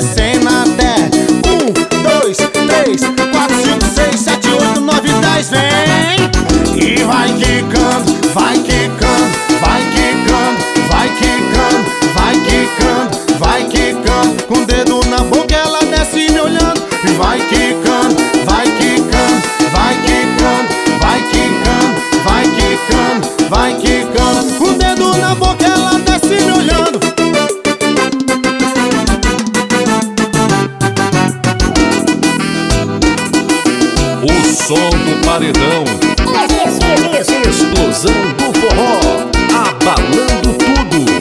descendo até 1, 2, 3, 4, 5, 6, 7, 8, 9, 10, vem! E vai quicando, vai quicando, vai quicando, vai quicando, vai quicando, vai quicando. Com o dedo na boca ela desce me olhando. E vai quicando, vai quicando, vai quicando, vai quicando, vai quicando, vai quicando. Com o dedo na boca ela desce me olhando. O som do paredão, explosão do forró, abalando tudo.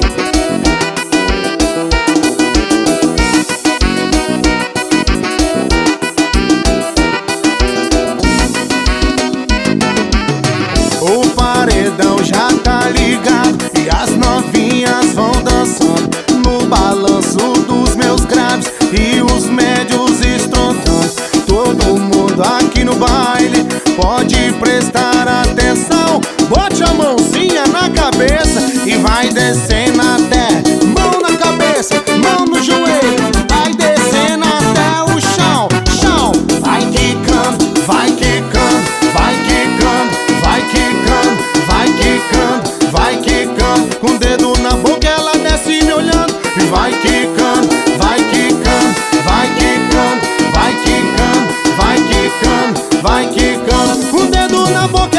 O paredão já tá ligado e as novinhas vão dançando no balanço dos meus graves e os médios estrondando. Todo mundo aqui no baile pode prestar atenção. Bote a mãozinha na cabeça e vai descendo até mão na cabeça, mão no joelho, vai descendo até o chão, chão. Vai quicando, vai quicando, vai quicando, vai quicando, vai quicando, vai quicando. Com o dedo na boca ela desce me olhando. E vai quicando, vai quicando, vai quicando, vai quicando, vai quicando, vai quicando. Com o dedo na boca